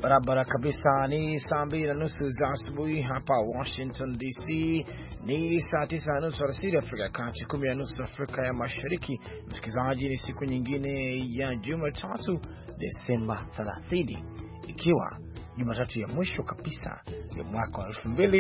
Barabara kabisa, ni saa 2:30 za asubuhi hapa Washington DC, ni saa 9:30 alasiri Afrika ya Kati, 10:30 Afrika ya Mashariki. Msikilizaji, ni siku nyingine ya Jumatatu, Desemba 30, ikiwa Jumatatu ya mwisho kabisa ya mwaka wa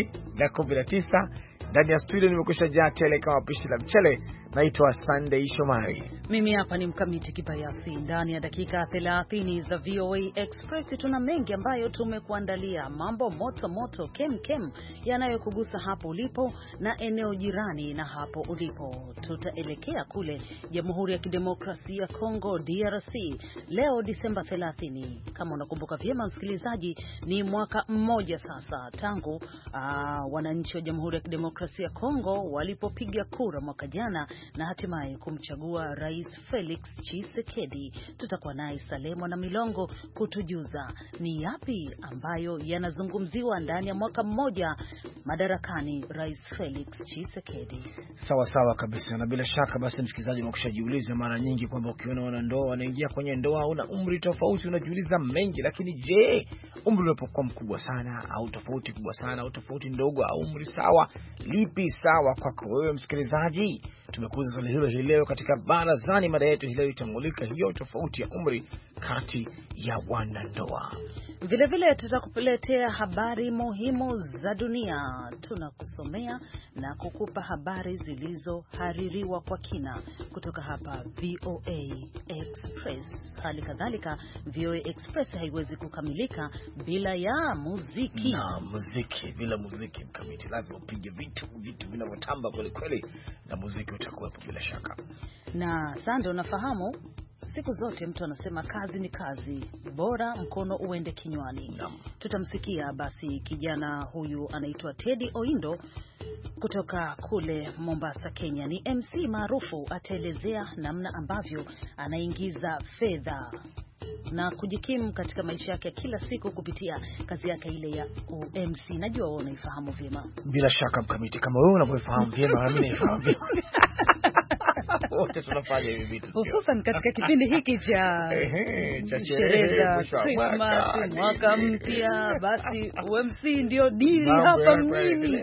2019. Ndani ya studio nimekwisha jaa tele kama pishi la mchele. Naitwa Sunday Shomari. Mimi hapa ni Mkamiti Kibayasi. Ndani ya dakika 30 za VOA Express tuna mengi ambayo tumekuandalia. Mambo moto moto kem yanayokugusa hapo ulipo na eneo jirani na hapo ulipo. Tutaelekea kule Jamhuri ya Kidemokrasia ya Kongo, DRC. Leo Disemba 30. Kama unakumbuka vyema msikilizaji, ni mwaka mmoja sasa tangu wananchi wa Jamhuri ya Kidemokrasia ya Kongo walipopiga kura mwaka jana na hatimaye kumchagua Rais Felix Tshisekedi. Tutakuwa naye Salemo na Milongo kutujuza ni yapi ambayo yanazungumziwa ndani ya mwaka mmoja madarakani Rais Felix Tshisekedi. Sawa kabisa, na bila shaka basi msikilizaji, unakushajiuliza mara nyingi kwamba ukiona wanandoa wanaingia kwenye ndoa una umri tofauti, unajiuliza mengi. Lakini je, umri unapokuwa mkubwa sana au tofauti kubwa sana au tofauti ndogo au umri sawa, lipi sawa kwako wewe msikilizaji? Tumekuza swali hilo hii leo katika barazani. Mada yetu hii leo itamulika hiyo tofauti ya umri kati ya wanandoa. Vile vile tutakuletea habari muhimu za dunia. Tunakusomea na kukupa habari zilizohaririwa kwa kina kutoka hapa VOA Express. Hali kadhalika VOA Express haiwezi kukamilika bila ya muziki. Na muziki, bila muziki Mkamiti, lazima upige vitu vinavyotamba kweli kweli, na muziki utakuwepo bila shaka. Na Sando, unafahamu siku zote mtu anasema kazi ni kazi, bora mkono uende kinywani. Tutamsikia basi kijana huyu anaitwa Teddy Oindo kutoka kule Mombasa, Kenya. Ni MC maarufu, ataelezea namna ambavyo anaingiza fedha na kujikimu katika maisha yake kila siku kupitia kazi yake ile ya MC. Najua wewe unaifahamu vyema. Bila shaka Mkamiti, kama wewe unavyofahamu vyema, mimi naifahamu vyema. Wote tunafanya hivi vitu, hususan katika kipindi hiki cha sherehe za Christmas, mwaka mpya. Basi MC ndio dili hapa mjini.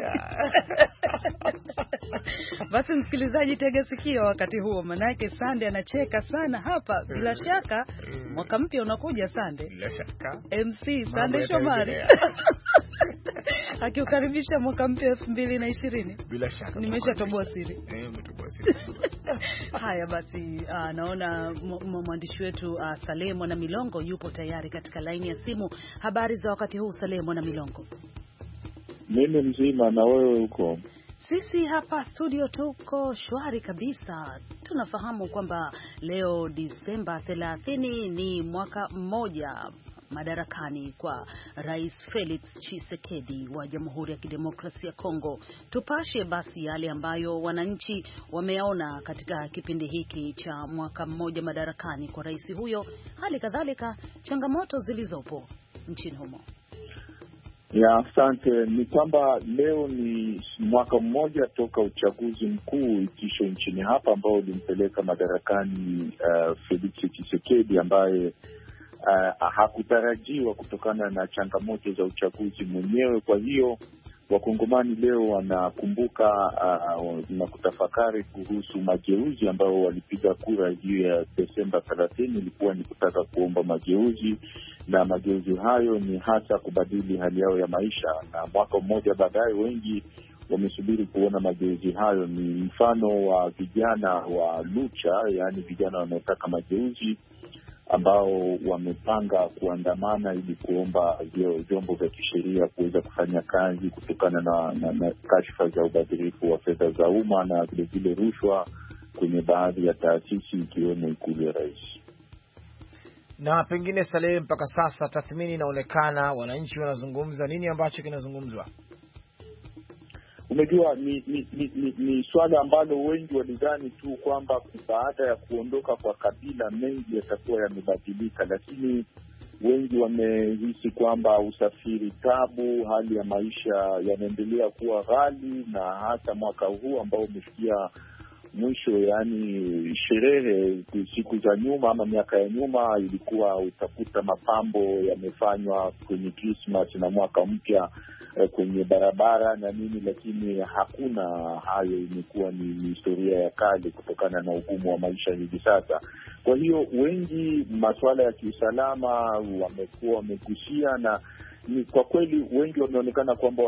Basi msikilizaji, tega sikio wakati huo, manake Sande anacheka sana hapa. Bila shaka mwaka mpya unakuja Sande. Bila shaka MC Sande Shomari akiukaribisha mwaka mpya 2020. Bila shaka nimeshatoboa siri. Umetoboa siri. Haya basi, naona mwandishi wetu Salemo na Milongo yupo tayari katika laini ya simu. Habari za wakati huu Salemo na Milongo? Mimi mzima, na wewe uko? Sisi hapa studio tuko shwari kabisa. Tunafahamu kwamba leo Disemba 30 ni mwaka mmoja madarakani kwa Rais Felix Tshisekedi wa Jamhuri ya Kidemokrasia ya Kongo. Tupashe basi yale ambayo wananchi wameona katika kipindi hiki cha mwaka mmoja madarakani kwa rais huyo, hali kadhalika changamoto zilizopo nchini humo. Ya, asante. Ni kwamba leo ni mwaka mmoja toka uchaguzi mkuu itisho nchini hapa ambao ulimpeleka madarakani Felix Tshisekedi ambaye hakutarajiwa kutokana na changamoto za uchaguzi mwenyewe. Kwa hiyo Wakongomani leo wanakumbuka na kutafakari kuhusu mageuzi ambao walipiga kura hiyo ya Desemba 30. Ilikuwa ni kutaka kuomba mageuzi, na mageuzi hayo ni hasa kubadili hali yao ya maisha. Na mwaka mmoja baadaye wengi wamesubiri kuona mageuzi hayo. Ni mfano wa vijana wa Lucha, yaani vijana wanaotaka mageuzi, ambao wamepanga kuandamana ili kuomba vyombo vya kisheria kuweza kufanya kazi kutokana na kashfa za ubadhirifu wa fedha za umma na vile rushwa kwenye baadhi ya taasisi ikiwemo ikulu ya rais. Na pengine Saleh, mpaka sasa tathmini inaonekana, wananchi wanazungumza nini ambacho kinazungumzwa? Umejua ni swala ambalo wengi walidhani tu kwamba baada ya kuondoka kwa Kabila mengi yatakuwa yamebadilika, lakini wengi wamehisi kwamba usafiri tabu, hali ya maisha yanaendelea kuwa ghali, na hata mwaka huu ambao umefikia mwisho, yaani sherehe siku za nyuma ama miaka ya nyuma ilikuwa utakuta mapambo yamefanywa kwenye Christmas na mwaka mpya kwenye barabara na nini, lakini hakuna hayo. Imekuwa ni historia ya kale kutokana na ugumu wa maisha hivi sasa. Kwa hiyo wengi masuala ya kiusalama wamekuwa wamegusia, na ni kwa kweli wengi wameonekana kwamba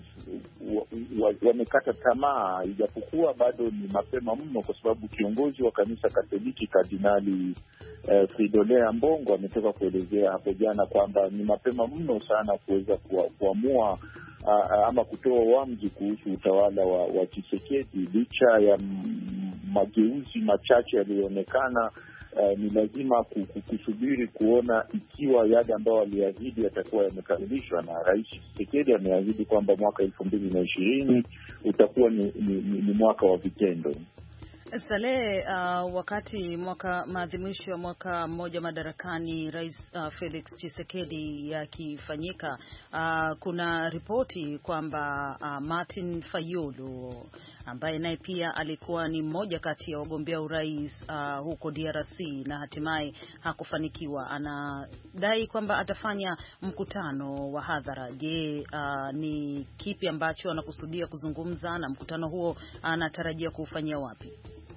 wamekata tamaa, ijapokuwa bado ni mapema mno, kwa sababu kiongozi wa kanisa Katoliki Kardinali Fridolin Ambongo ametoka kuelezea hapo jana kwamba ni mapema mno sana kuweza kuamua ama kutoa uamuzi kuhusu utawala wa Tshisekedi. Licha ya mageuzi machache yaliyoonekana, ni lazima kusubiri kuona ikiwa yale ambayo aliahidi yatakuwa yamekamilishwa. Na Rais Tshisekedi ameahidi kwamba mwaka 2020 utakuwa ni mwaka wa vitendo. Saleh, wakati maadhimisho ya mwaka mmoja madarakani Rais Felix Tshisekedi yakifanyika, kuna ripoti kwamba Martin Fayulu ambaye naye pia alikuwa ni mmoja kati ya wagombea urais huko DRC na hatimaye hakufanikiwa, anadai kwamba atafanya mkutano wa hadhara. Je, ni kipi ambacho anakusudia kuzungumza, na mkutano huo anatarajia kuufanyia wapi?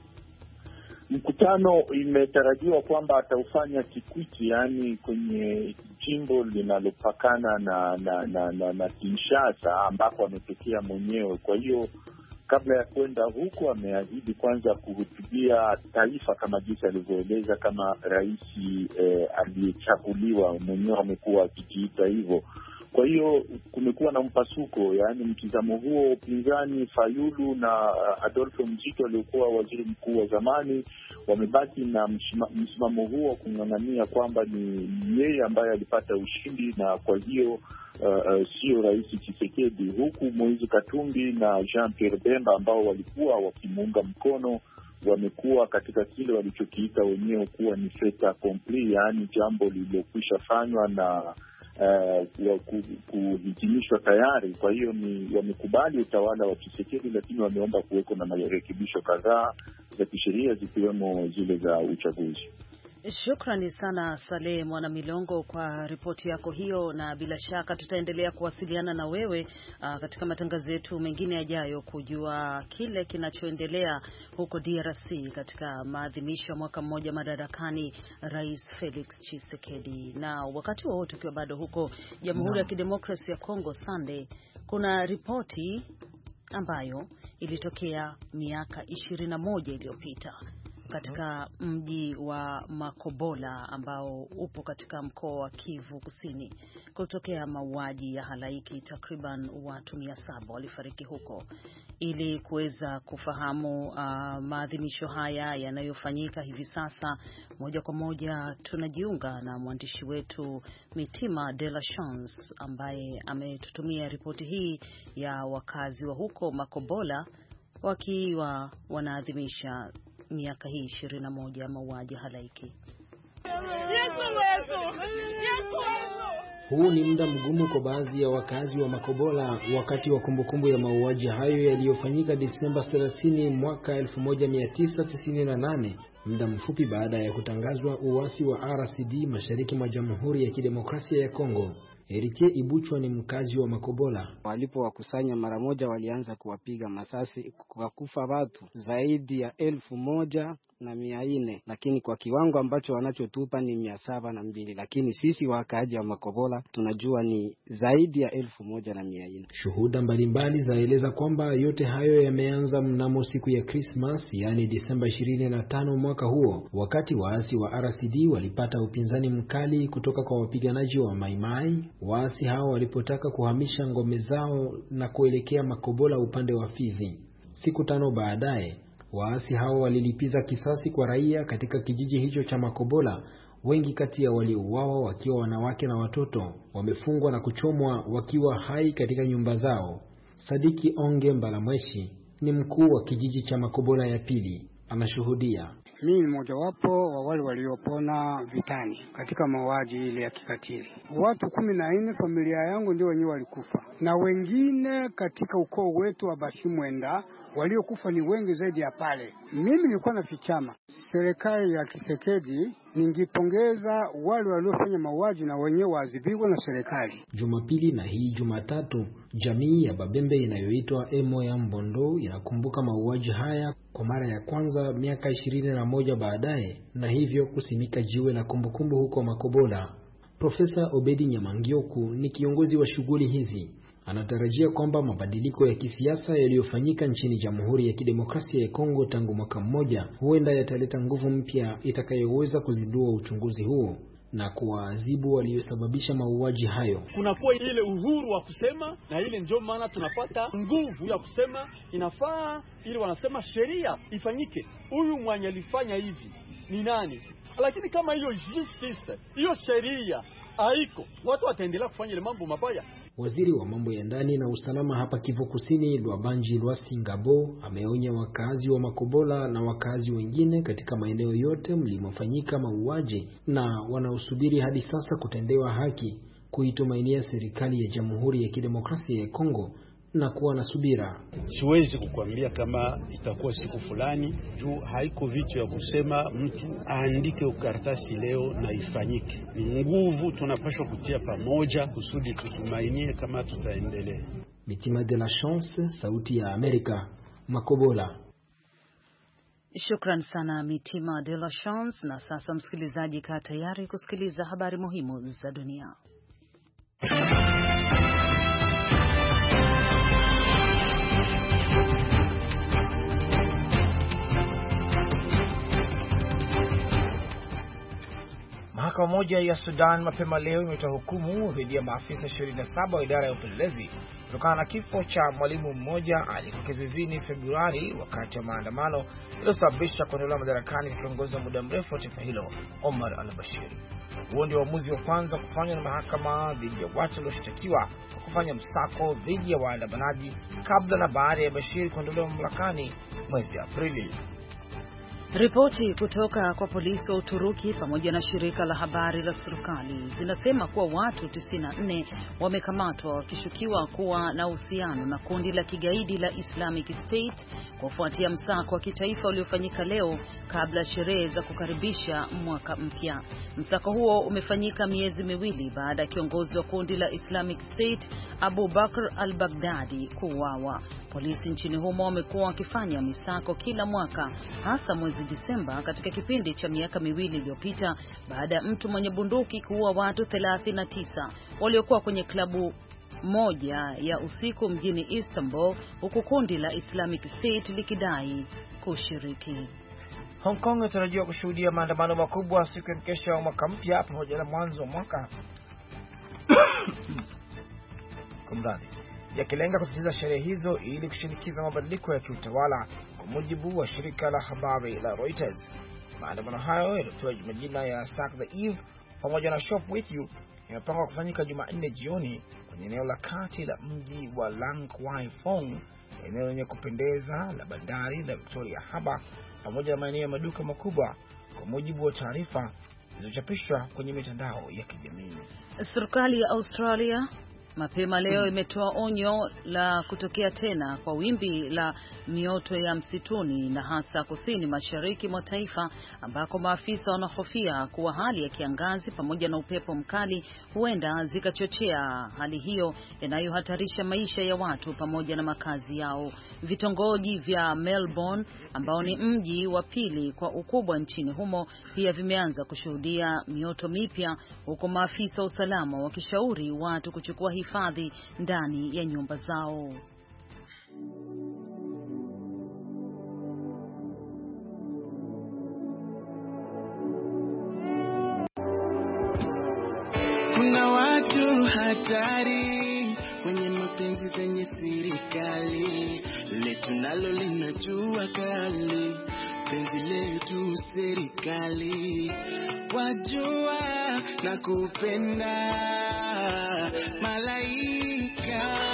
Mkutano imetarajiwa kwamba ataufanya Kikwiti, yaani kwenye jimbo linalopakana na Kinshasa ambako ametokea mwenyewe. Kwa hiyo kabla ya kwenda huko ameahidi kwanza kuhutubia taifa kama jinsi alivyoeleza kama rais aliyechaguliwa mwenyewe, amekuwa akijiita hivyo. Kwa hiyo kumekuwa na mpasuko, yaani mtizamo huo upinzani. Fayulu na Adolfo Mzito aliokuwa waziri mkuu wa zamani wamebaki na msimamo huo wa kung'ang'ania kwamba ni yeye ambaye alipata ushindi, na kwa hiyo sio Rais Tshisekedi, huku Moise Katumbi na Jean Pierre Bemba ambao walikuwa wakimuunga mkono wamekuwa katika kile walichokiita wenyewe kuwa ni fait accompli, yaani jambo lililokwisha fanywa na kuhitimishwa tayari. Kwa hiyo wamekubali utawala wa Tshisekedi, lakini wameomba kuweko na marekebisho kadhaa za kisheria zikiwemo zile za uchaguzi. Shukrani sana Saleh Mwana Milongo kwa ripoti yako hiyo, na bila shaka tutaendelea kuwasiliana na wewe katika matangazo yetu mengine yajayo kujua kile kinachoendelea huko DRC katika maadhimisho ya mwaka mmoja madarakani Rais Felix Tshisekedi. Na wakati huo tukiwa bado huko Jamhuri ya Kidemokrasia ya Kongo, Sunday, kuna ripoti ambayo ilitokea miaka 21 iliyopita katika mji wa Makobola ambao upo katika mkoa wa Kivu Kusini, kutokea mauaji ya halaiki. Takriban watu 700 walifariki huko. Ili kuweza kufahamu maadhimisho haya yanayofanyika hivi sasa, moja kwa moja tunajiunga na mwandishi wetu Mitima de la Chance ambaye ametutumia ripoti hii ya wakazi wa huko Makobola wakiwa wanaadhimisha miaka hii 21 ya mauaji halaiki. Huu ni muda mgumu kwa baadhi ya wakazi wa Makobola wakati wa kumbukumbu ya mauaji hayo yaliyofanyika Desemba 30 mwaka 1998, muda mfupi baada ya kutangazwa uasi wa RCD mashariki mwa Jamhuri ya Kidemokrasia ya Kongo. Eritie Ibuchwa ni mkazi wa Makobola. Walipowakusanya mara moja walianza kuwapiga masasi, kwa kufa watu zaidi ya 1,400, lakini kwa kiwango ambacho wanachotupa ni 702, lakini sisi wakaaji wa Makobola tunajua ni zaidi ya 1,400. Shuhuda mbalimbali zaeleza kwamba yote hayo yameanza mnamo siku ya Christmas, yani Desemba 25 mwaka huo, wakati waasi wa RCD walipata upinzani mkali kutoka kwa wapiganaji wa Maimai. Waasi hao walipotaka kuhamisha ngome zao na kuelekea Makobola upande wa Fizi. Siku 5 baadaye, waasi hao walilipiza kisasi kwa raia katika kijiji hicho cha Makobola. Wengi kati ya waliouawa wakiwa wanawake na watoto, wamefungwa na kuchomwa wakiwa hai katika nyumba zao. Sadiki Onge Mbalamweshi ni mkuu wa kijiji cha Makobola ya pili, anashuhudia. Mimi ni mmojawapo wa wale waliopona vitani katika mauaji ile ya kikatili. Watu 14 familia yangu ndio wenyewe walikufa, na wengine katika ukoo wetu wa Bashimwenda waliokufa ni wengi zaidi ya pale. Mimi nilikuwa nafichama. Serikali ya Tshisekedi ningipongeza wale waliofanya mauaji na wenyewe waadhibiwe na serikali. Jumapili na hii Jumatatu, jamii ya Babembe inayoitwa Emo ya Mbondo inakumbuka mauaji haya kwa mara ya kwanza miaka 21 baadaye, na hivyo kusimika jiwe la kumbukumbu huko Makobola. Profesa Obedi Nyamangioku ni kiongozi wa shughuli hizi. Anatarajia kwamba mabadiliko ya kisiasa yaliyofanyika nchini Jamhuri ya Kidemokrasia ya Kongo tangu mwaka mmoja huenda yataleta nguvu mpya itakayoweza kuzindua uchunguzi huo na kuwaadhibu waliosababisha mauaji hayo. Kunakuwa ile uhuru wa kusema, na ile ndio maana tunapata nguvu ya kusema inafaa, ili wanasema sheria ifanyike. Huyu mwenye alifanya hivi ni nani? Lakini kama hiyo justice, hiyo sheria haiko, watu wataendelea kufanya ile mambo mabaya. Waziri wa mambo ya ndani na usalama hapa Kivu Kusini, Lwabanji Lwasingabo, ameonya wakazi wa Makobola na wakazi wengine katika maeneo yote mlimofanyika mauaji na wanaosubiri hadi sasa kutendewa haki kuitumainia serikali ya Jamhuri ya Kidemokrasia ya Kongo na kuwa na subira. Siwezi kukuambia kama itakuwa siku fulani, juu haiko vitu ya kusema mtu aandike ukaratasi leo na ifanyike. Ni nguvu tunapaswa kutia pamoja kusudi tutumainie kama tutaendelea. Mitima de la Chance, Sauti ya Amerika, Makobola. Shukran sana Mitima de la Chance. Na sasa msikilizaji, kaa tayari kusikiliza habari muhimu za dunia. Mahakama moja ya Sudan mapema leo imetoa hukumu dhidi ya maafisa 27 wa idara ya upelelezi kutokana na kifo cha mwalimu mmoja aliyekuwa kizuizini Februari wakati wa maandamano yaliyosababisha kuondolewa madarakani kwa kiongozi wa muda mrefu wa taifa hilo Omar al-Bashir. Huo ndio uamuzi wa kwanza kufanywa na mahakama dhidi ya watu walioshtakiwa kwa kufanya msako dhidi ya waandamanaji kabla na baada ya Bashir kuondolewa mamlakani mwezi Aprili. Ripoti kutoka kwa polisi wa Uturuki pamoja na shirika la habari la serikali zinasema kuwa watu 94 wamekamatwa wakishukiwa kuwa na uhusiano na kundi la kigaidi la Islamic State kufuatia msako wa kitaifa uliofanyika leo kabla sherehe za kukaribisha mwaka mpya. Msako huo umefanyika miezi miwili baada ya kiongozi wa kundi la Islamic State Abu Bakr al-Baghdadi kuuawa. Polisi nchini humo wamekuwa wakifanya misako kila mwaka, hasa mwezi Disemba katika kipindi cha miaka miwili iliyopita baada ya mtu mwenye bunduki kuua watu 39 waliokuwa kwenye klabu moja ya usiku mjini Istanbul, huku kundi la Islamic State likidai kushiriki. Hong Kong inatarajiwa kushuhudia maandamano makubwa siku ya mkesha wa mwaka mpya pamoja na mwanzo wa mwaka kumradi yakilenga kutatiza sherehe hizo ili kushinikiza mabadiliko ya kiutawala, kwa mujibu wa shirika la habari la Reuters. Maandamano hayo yaliyopewa majina ya Sack the Eve pamoja na Shop with You yamepangwa kufanyika Jumanne jioni kwenye eneo la kati la mji wa Lang Kwai Fong, eneo lenye kupendeza la bandari la Victoria Harbour pamoja na maeneo ya maduka makubwa, kwa mujibu wa taarifa zilizochapishwa kwenye mitandao ya kijamii. Serikali ya Australia mapema leo imetoa onyo la kutokea tena kwa wimbi la mioto ya msituni na hasa kusini mashariki mwa taifa, ambako maafisa wanahofia kuwa hali ya kiangazi pamoja na upepo mkali huenda zikachochea hali hiyo inayohatarisha maisha ya watu pamoja na makazi yao. Vitongoji vya Melbourne, ambao ni mji wa pili kwa ukubwa nchini humo, pia vimeanza kushuhudia mioto mipya, huko maafisa wa usalama wakishauri watu kuchukua hifadhi ndani ya nyumba zao. Kuna watu hatari wenye mapenzi kwenye serikali, letu nalo linajua kali, penzi letu serikali, wajua na kupenda malaika.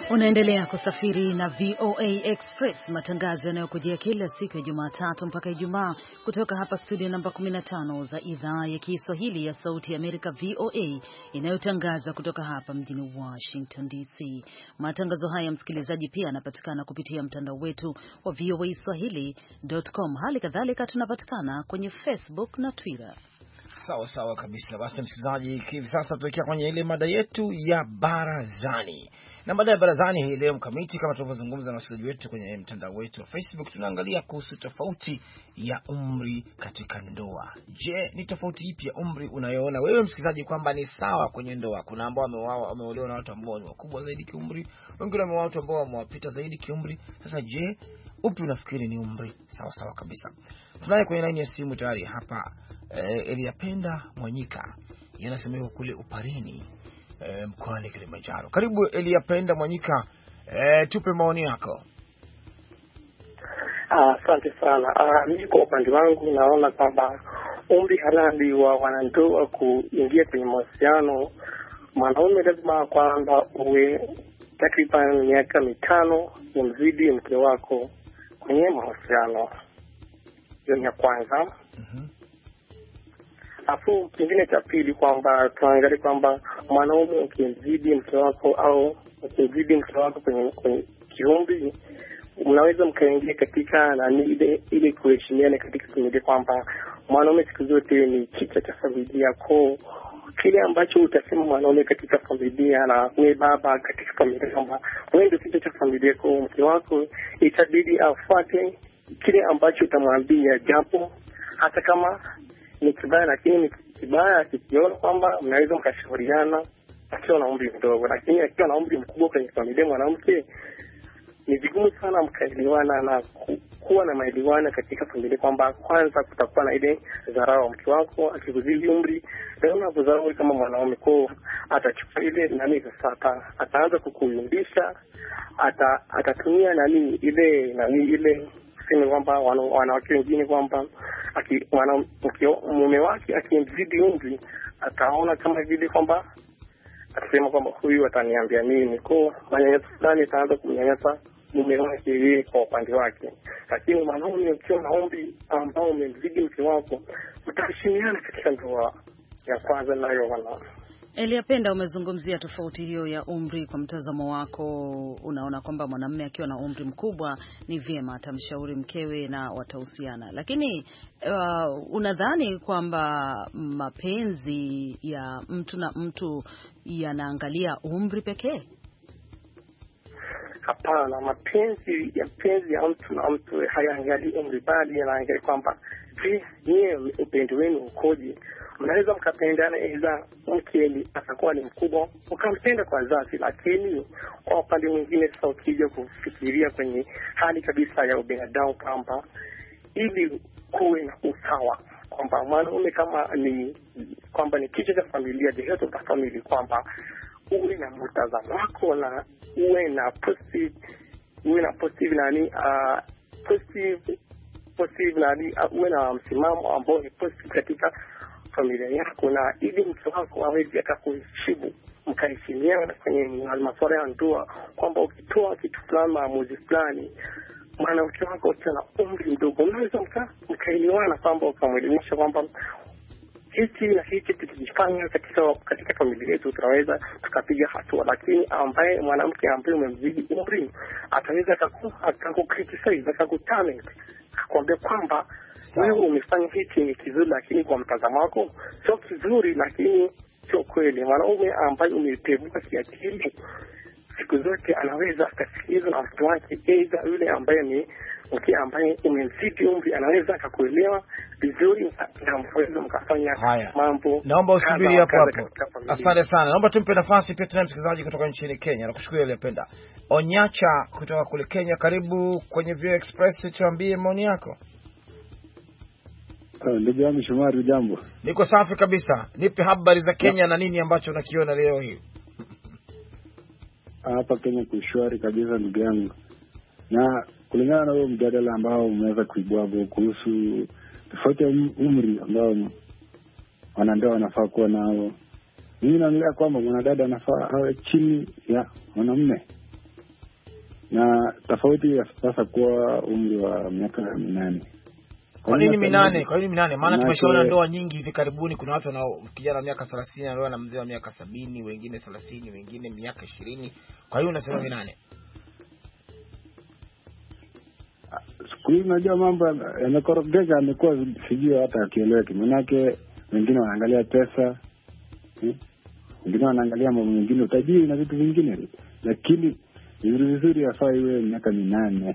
Unaendelea kusafiri na VOA Express, matangazo yanayokujia kila siku ya Jumatatu mpaka Ijumaa kutoka hapa studio namba 15 za idhaa ya Kiswahili ya Sauti ya Amerika VOA, inayotangaza kutoka hapa mjini Washington DC. Matangazo haya msikilizaji pia yanapatikana kupitia mtandao wetu wa voaswahili.com. Hali kadhalika tunapatikana kwenye Facebook na Twitter. Sawa kabisa. Basi msikilizaji, hivi sasa tuelekea kwenye ile mada yetu ya barazani. Na mada ya barazani hii leo mkamiti, kama tulivyozungumza na wasikilizaji wetu kwenye mtandao wetu wa Facebook, tunaangalia kuhusu tofauti ya umri katika ndoa. Je, ni tofauti ipi ya umri unayoona wewe msikilizaji kwamba ni sawa kwenye ndoa? Kuna ambao wameolewa na watu ambao ni wakubwa zaidi kiumri, wengine wameoa watu ambao wamewapita zaidi kiumri. Sasa je, upi unafikiri ni umri sawa kabisa? Tunaye kwenye line ya simu tayari hapa Eliapenda Mwanyika, yanasema yuko kule Uparini mkoani Kilimanjaro. Karibu Eliapenda Mwanyika, tupe maoni yako. Asante sana. Mimi kwa upande wangu naona kwamba umri halali wa wanandoa kuingia kwenye mahusiano, mwanaume lazima kwamba uwe takriban miaka 5 umzidi mke wako kwenye mahusiano. Hiyo ni ya kwanza. Afu kingine cha pili kwamba tuangalie kwamba mwanaume ukimzidi mke wako au ukimzidi mke wako kwenye kiumri, mnaweza mkaingia katika ile kuheshimiana katika familia, kwamba mwanaume siku zote ni kichwa cha familia. Kwa kile ambacho utasema mwanaume katika familia na wewe baba katika familia kwamba wewe ndio kichwa cha familia, kwa mke wako itabidi afuate kile ambacho utamwambia, japo hata kama ni kibaya, lakini ni kibaya kikiona kwamba mnaweza mkashauriana akiwa na umri mdogo. Lakini akiwa na umri mkubwa kwenye familia mwanamke, ni vigumu sana mkaelewana na kuwa na maelewano katika familia, kwamba kwanza kutakuwa na ile dharau. Mke wako akikuzidi umri, ndio kudharau kama mwanaume, kwa atachukua ile sasa ataanza kukuyumbisha, atatumia ile sema kwamba wanawake wengine kwamba mume wake akimzidi umri ataona kama vile kwamba atasema kwamba huyu ataniambia nini, kwa manyanyaso fulani ataanza kumnyanyasa mume wake yeye kwa upande wake. Lakini mwanaume ukiwa na umri ambao umemzidi mke wako, mtaheshimiana katika ndoa. Ya kwanza nayo Eliapenda, umezungumzia tofauti hiyo ya umri. Kwa mtazamo wako, unaona kwamba mwanamume akiwa na umri mkubwa ni vyema atamshauri mkewe na watahusiana, lakini unadhani kwamba mapenzi ya mtu na mtu yanaangalia umri pekee? Hapana, mapenzi ya mtu na mtu hayaangalii umri, bali yanaangalia kwamba je, upendo wenu ukoje. Mnaweza mkapendana, ila mke atakuwa ni mkubwa ukampenda kwa dhati, lakini kwa upande mwingine sasa ukija kufikiria kwenye hali kabisa ya ubinadamu, kwamba ili kuwe na usawa, kwamba mwanaume kama ni kichwa cha familia, the head of the family, kwamba uwe na mtazamo wako na uwe na positive uwe na msimamo ambao ni positive katika familia yako, na ili mtu wako aweze akakuheshimu, mkaheshimiana kwenye masuala ya ndoa, kwamba ukitoa kitu fulani, maamuzi fulani, mwanamke wako akiwa na umri mdogo, mnaweza mkaelewana, kwamba ukamwelimisha kwamba hiki na hiki tukijifanya katika familia yetu tunaweza tukapiga hatua. Lakini ambaye mwanamke ambaye umemzidi umri ataweza akakukriticize, akakuchallenge, akwambia kwamba wewe umefanya hiki ni kizuri, lakini kwa mtazamo wako sio kizuri, lakini sio kweli. Mwanaume ambaye umepevuka kiakili, siku zote anaweza akasikiliza na mtu wake, aidha yule ambaye ni mke ambaye umemzidi umri, anaweza akakuelewa vizuri na mfaweza mkafanya mambo. Naomba usubiri hapo. Asante sana. Naomba tumpe nafasi pia tena msikilizaji kutoka nchini Kenya. Nakushukuru Eliapenda. Onyacha kutoka kule Kenya, karibu kwenye VOA Express, tuambie maoni yako. Ndugu yangu Shomari, jambo. Niko safi kabisa. Nipe habari za Kenya na nini ambacho unakiona leo hii. Hapa Kenya kushwari kabisa ndugu yangu. Na kulingana na huo mjadala ambao umeweza kuibua kuhusu tofauti ya umri ambao wanandoa wanafaa kuwa nao, mimi naonelea kwamba mwanadada anafaa awe chini ya mwanamume. na tofauti ya sasa kuwa umri wa miaka 8. Kwa nini 8? Kwa nini 8? Maana tumeshaona ndoa nyingi hivi karibuni, kuna watu wanao kijana wa miaka 30 anaoa na mzee wa miaka 70, wengine 30, wengine miaka 20. Kwa hiyo unasema 8? Siku hizi unajua mambo yamekorogeka, amekuwa sijui hata akieleweki. Manake wengine wanaangalia pesa, wengine wanaangalia mambo mengine, utajiri na vitu vingine, lakini vizuri yafaa iwe miaka 8.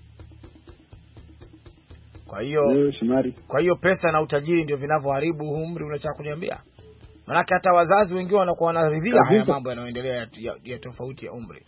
Kwa hiyo pesa na utajiri ndio vinavyoharibu umri, unataka kuniambia? Maana hata wazazi wengine wanakuwa wanaridhia haya mambo yanayoendelea ya tofauti ya umri.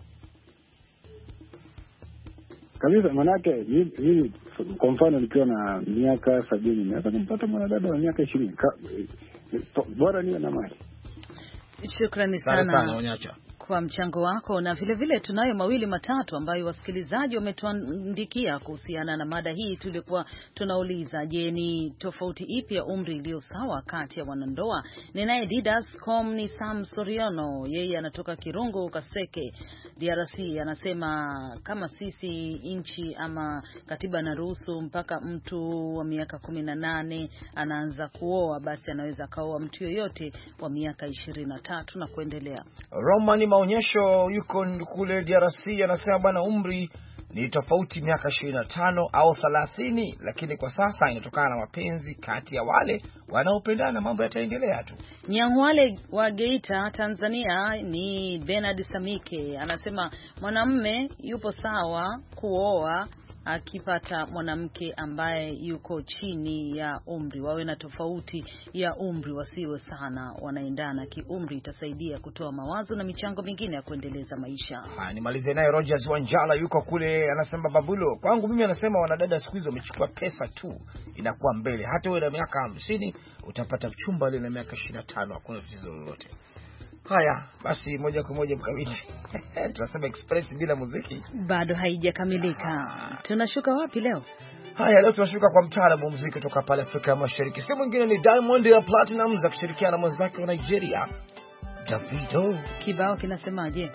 Kabisa, manake mimi kwa mfano nikiwa na miaka 70 naweza kumpata mwanadada wa miaka 20. Bora niwe na mali. Shukrani sana Onyacha kwa mchango wako, na vile vile tunayo mawili matatu ambayo wasikilizaji wametuandikia kuhusiana na mada hii. Tulikuwa tunauliza, je, ni tofauti ipi ya umri iliyo sawa kati ya wanandoa? Ninaye Didas.com ni Sam Soriono, yeye anatoka Kirungu Kaseke, DRC. Anasema kama sisi nchi ama katiba inaruhusu mpaka mtu wa miaka 18 anaanza kuoa, basi anaweza kaoa mtu yoyote wa miaka 23 na kuendelea. Roman Maonyesho yuko kule DRC anasema bwana, umri ni tofauti miaka 25 au 30, lakini kwa sasa inatokana na mapenzi kati ya wale wanaopendana, mambo yataendelea tu. Nyangwale wa Geita Tanzania ni Bernard Samike anasema mwanamume yupo sawa kuoa akipata mwanamke ambaye yuko chini ya umri, wawe na tofauti ya umri, wasiwe sana wanaendana kiumri, itasaidia kutoa mawazo na michango mingine ya kuendeleza maisha. Nimalize naye Rogers Wanjala yuko kule anasema Babulo, kwangu mimi anasema wanadada siku hizo wamechukua pesa tu inakuwa mbele, hata wewe na miaka 50 utapata chumba ile na miaka 25, hakuna tatizo lolote. Haya, basi moja kwa moja mkamiti. Tunasema express bila muziki bado haijakamilika. Tunashuka wapi leo? Haya, leo tunashuka kwa mtaalamu wa muziki kutoka pale Afrika ya Mashariki. Si mwingine ni Diamond Platnumz akishirikiana na mwenzake wa Nigeria, Davido. Kibao kinasemaje?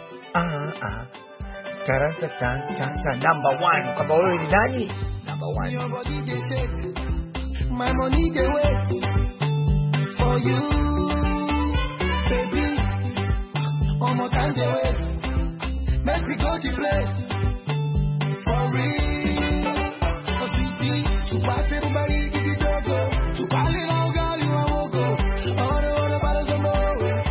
Number 1. Kama wewe ni nani? Number 1. My money they wait for you. More time they wait. Make me go to place for real. For sweetie, to pass everybody give it a go. To call it all, girl, you won't go. All the battles are more.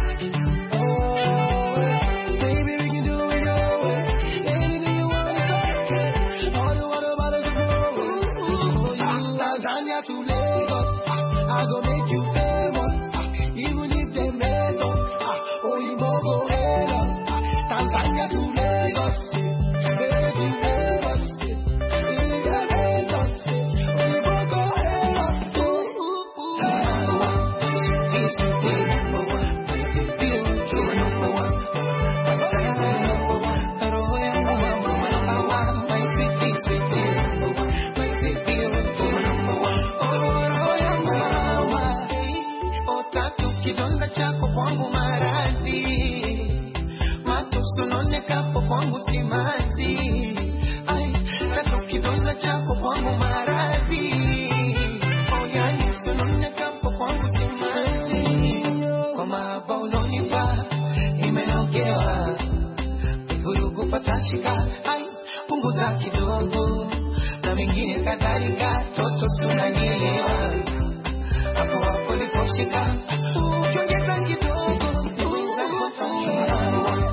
Oh, baby, we can do it your way. Anything you want to say. All the battles are more. You Tanzania to Lagos, I go make you famous. Even if they mess up, oh, you won't go. Tanzania to Lagos, baby, Lagos, in the Lagos, we both go Lagos, number 1, she's number 1, you're number 1, number 1, number 1, my sweetie, number 1, my baby, you're number 1, oh, mama, oh, tatu kidonda chako kwangu maradhi. Sonone kapo kwangu simanzi. Ay, tato kidonda chako kwangu maradhi. Oh yani, sonone kapo kwangu simanzi. Kwa mahaba unonipa, nimenogewa. Vurugu patashika, ay, punguza kidogo. Na mingine kadhalika, toto sunanielewa. Hapo hapo liposhika, ukiongeza kidogo. Uweza kutonga.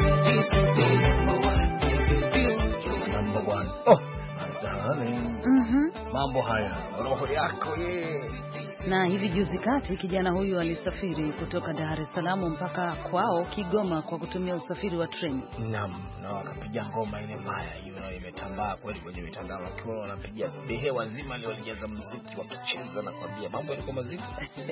Number 1. Oh, darling. Mambo haya, roho yako ye. Na hivi juzi kati kijana huyu alisafiri kutoka Dar es Salaam mpaka kwao Kigoma kwa kutumia usafiri wa treni. Naam, na wakapiga ngoma ile mbaya hiyo imetambaa kweli kwenye mitandao, wakiwa wanapiga behewa zima leo walijaza muziki wakicheza na kwambia mambo yalikuwa mazito.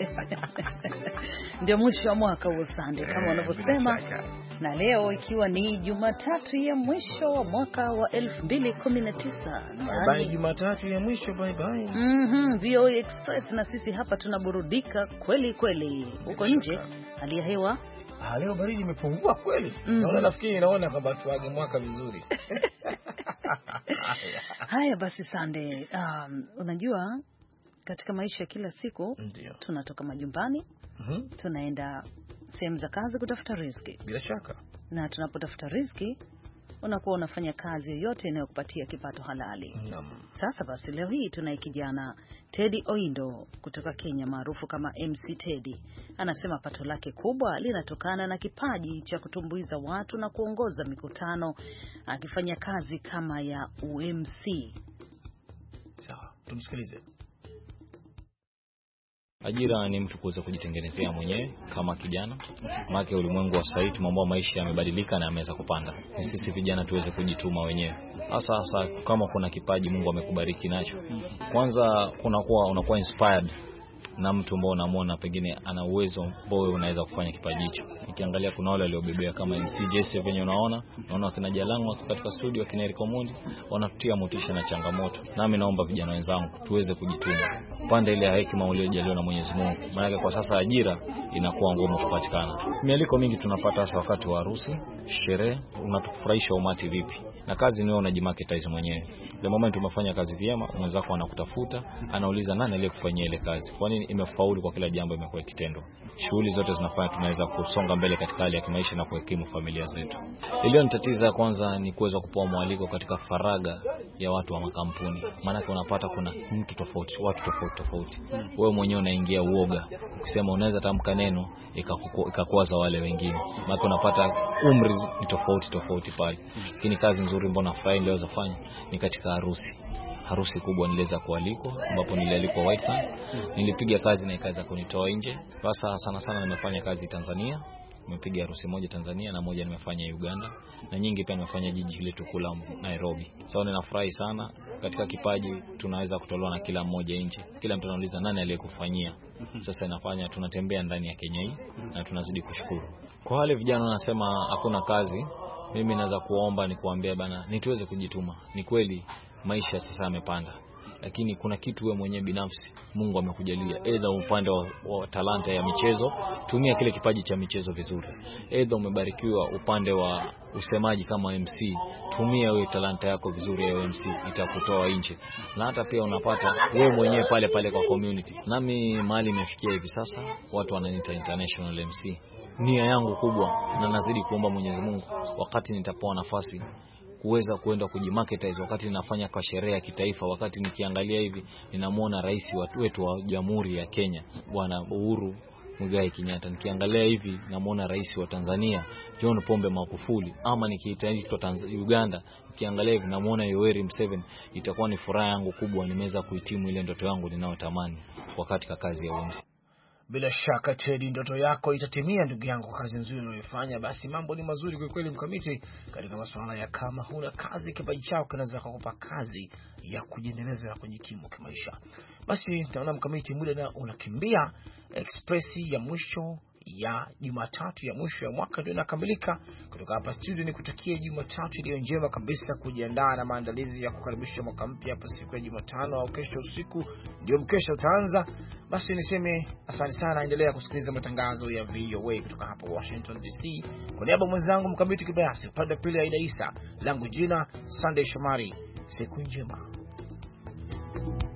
Ndio mwisho wa mwaka huo Sunday kama wanavyosema. Na leo ikiwa ni Jumatatu ya mwisho wa mwaka wa 2019. Bye Jumatatu ya mwisho, bye bye. VOA Express na sisi hapa tunaburudika kweli kweli. Huko nje hali ya hewa Leo baridi imepungua kweli. Naona nafikiri kwamba tuage mwaka vizuri. Haya basi Sunday, unajua katika maisha kila siku tunatoka majumbani, tunaenda sehemu za kazi kutafuta riziki. Bila shaka. Na tunapotafuta riziki unakuwa unafanya kazi yoyote inayokupatia kipato halali. Sasa basi leo hii tunaye kijana Teddy Oindo kutoka Kenya maarufu kama MC Teddy. Anasema pato lake kubwa linatokana na kipaji cha kutumbuiza watu na kuongoza mikutano akifanya kazi kama ya UMC. Sawa, tumsikilize. Ajira ni mtu kuweza kujitengenezea mwenyewe kama kijana. Maana ulimwengu wa sasa mambo ya maisha yamebadilika na yameweza kupanda. Sisi vijana tuweze kujituma wenyewe. Hasa kama kuna kipaji Mungu amekubariki nacho. Kwanza unakuwa inspired na mtu ambao unamwona pengine ana uwezo ambao unaweza kufanya kipaji hicho. Nikiangalia kuna wale waliobebea kama MC Jesse venye unaona kina Jalangu katika studio, kina Eric Omondi wanatutia motisha na changamoto. Nami naomba vijana wenzangu tuweze kujituma. Pande ile ya hekima uliyojaliwa na Mwenyezi Mungu. Maana kwa sasa ajira inakuwa ngumu kupatikana. Mialiko mingi tunapata hasa wakati wa harusi, sherehe, unatufurahisha umati vipi. Na kazi ni wewe unajimarketize mwenyewe. The moment umefanya kazi vyema, mwenzako anakutafuta, anauliza nani aliyekufanyia ile kazi. Kwa nini imefaulu? Kwa kila jambo imekuwa kitendo. Shughuli zote zinafanya tunaweza kusonga mbele katika hali ya kimaisha na kuheshimu familia zetu. Iliyonitatiza kwanza ni kuweza kupewa mwaliko katika faraga ya watu wa makampuni. Maana unapata kuna mtu tofauti, watu tofauti. Wewe mwenyewe unaingia uoga. Ukisema unaweza tamka neno ikakwaza wale wengine. Maana unapata umri ni tofauti pale. Lakini kazi nzuri mbona furahi leo zafanya ni katika harusi kubwa niliweza kualikwa, ambapo nilialikwa White Sun. Nilipiga kazi na ikaweza kunitoa nje. Sasa sana nimefanya kazi Tanzania. Nimepiga harusi moja Tanzania na moja nimefanya Uganda, na nyingi pia nimefanya jiji letu kula Nairobi. Sasa ninafurahi sana katika kipaji tunaweza kutolewa na kila mmoja nje. Kila mtu anauliza nani aliyekufanyia. Sasa inafanya tunatembea ndani ya Kenya hii na tunazidi kushukuru. Kwa wale vijana wanasema hakuna kazi, mimi naweza kuomba ni kuambia bana nituweze kujituma. Ni kweli maisha sasa yamepanda, lakini kuna kitu wewe mwenyewe binafsi Mungu amekujalia. Aidha upande wa talanta ya michezo, tumia kile kipaji cha michezo vizuri. Aidha umebarikiwa upande wa usemaji kama MC, tumia wewe talanta yako vizuri ya MC, itakutoa nje. Na hata pia unapata wewe mwenyewe pale kwa community. Nami mahali nimefikia hivi sasa, watu wananiita international MC. Nia yangu kubwa na nazidi kuomba Mwenyezi Mungu wakati nitapewa nafasi kuweza kuenda kujimarketize, wakati ninafanya kwa sherehe ya kitaifa, wakati nikiangalia hivi ninamuona rais wetu wa Jamhuri ya Kenya Bwana Uhuru Muigai Kenyatta, nikiangalia hivi namuona rais wa Tanzania John Pombe Magufuli, ama nikiitwa Uganda nikiangalia hivi namuona Yoweri Museveni, itakuwa ni furaha yangu kubwa nimeweza kuhitimu ile ndoto yangu ninayotamani wakati kazi ya UMC. Bila shaka Teddy, ndoto yako itatimia ndugu yangu, kazi nzuri unayofanya. Basi mambo ni mazuri kwa kweli Mkamiti katika masuala ya kama huna kazi, kipaji chako kinaweza kukupa kazi ya kujiendeleza na kujikimu kimaisha. Basi naona Mkamiti muda na unakimbia. Expressi ya mwisho ya Jumatatu ya mwisho ya mwaka ndio inakamilika. Kutoka hapa studio ni kutakia Jumatatu iliyo njema kabisa, kujiandaa na maandalizi ya kukaribisha mwaka mpya hapa siku ya Jumatano au kesho usiku ndio mkesha utaanza. Basi niseme asante sana, endelea kusikiliza matangazo ya VOA kutoka hapa Washington DC. Kwa niaba ya mwenzangu Mkamiti Kibayasi, upande wa pili Aida Isa, langu jina Sunday Shomari. Siku njema.